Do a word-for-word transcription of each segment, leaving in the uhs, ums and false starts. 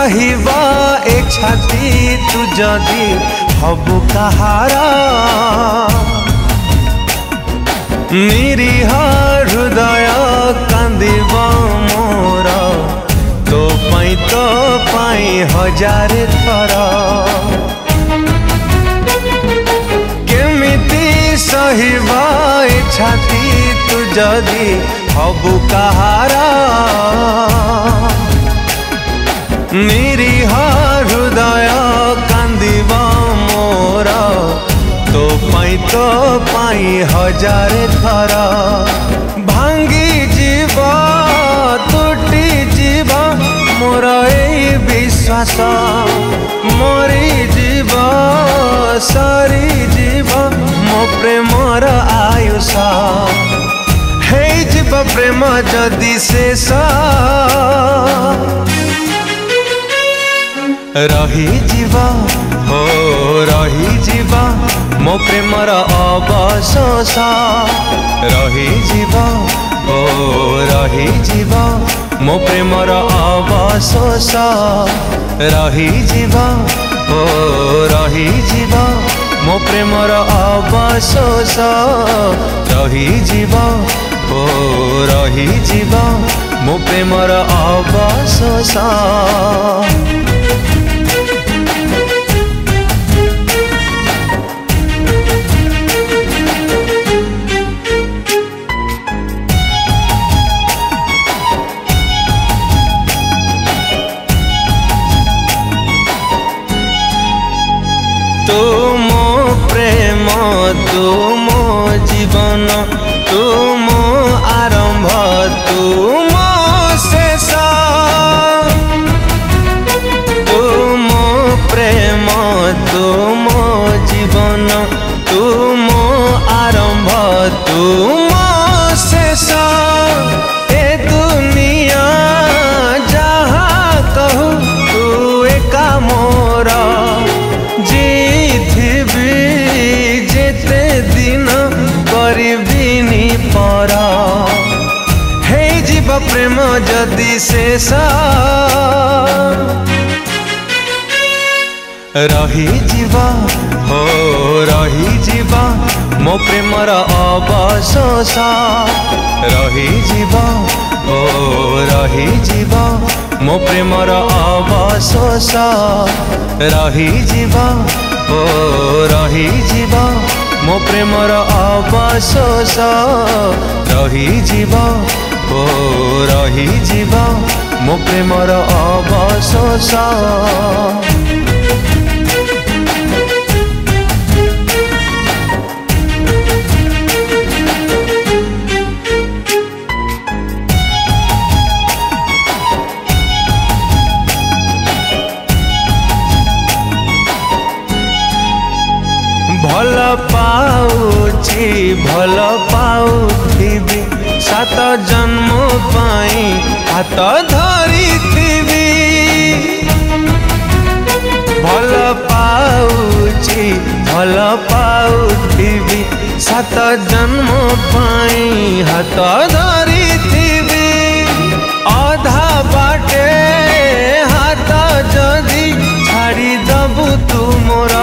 सहिबा ए छाती तू जदि हबु कहारा निरीह हृदय कांदिब मोर तो पाई तो पाई हजार थर केमिति सहिबा ए छाती तू जदि हबु कहारा निरीह हृदय कांदिब मोर तो पाई तो पाई हजार थर भांगी जीव तुटी जीव मोर ए विश्वास मरी जीव सरी जीव मो प्रेमर आयुष हे जीव प्रेम जदि शेष रही जीव हो रही जीव मो प्रेमर अवशोष रही जीव हो रही जीव मो प्रेमर अवशोष रही जीव हो रही जीव मो प्रेमर अवशोष रही जीव हो रही जीव मो प्रेमर अवशोष तुम प्रेम तुम जीवन तुम आरंभ तुम शेष तुम प्रेम तुम जीवन तुम आरंभ तुम शेष ए दुनिया जहाँ कहू तू एका मोर जेते दिन करबिनी पर हे जीव प्रेम जदि शेष रही जीव हो रही जीव मो प्रेमर अवशोष रही जीव हो रही जीव मो प्रेमर अवशोष रही जीव हो रही जीव मो प्रेमर अवशोष रही जीव हो रही जीव मो प्रेमर अवशोष भल पाउछि भल पाउथिबी सात जन्म पाई हाथ धरिथिबी भल पाउछि भल पाउथिबी सात जन्म पाई हाथ धरिथिबी आधा बाटे हाथ जदि छाड़ी दबु तू मोर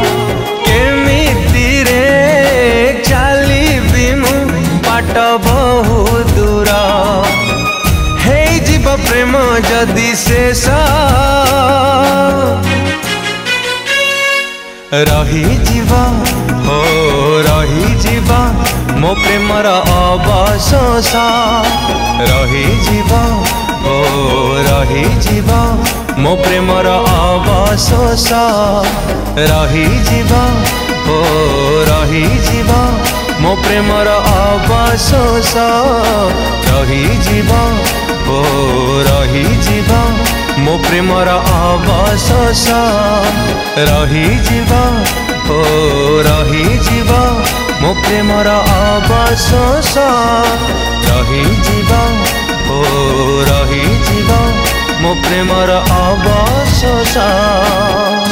बाट बहु दूर हे जीव प्रेम जदि शेष रही जीव हो रही जीव मो प्रेमर अवशोष रही जीव हो रही जीव मो प्रेमर अवशोष रही जीव हो रही जीव मो प्रेमर अवशोष रही जीव हो रही जीव मो प्रेमर अवशोष रही जीव हो रही जीव मो प्रेमर अवशोष रही जीव हो रही जीव मो प्रेमर अवशोष।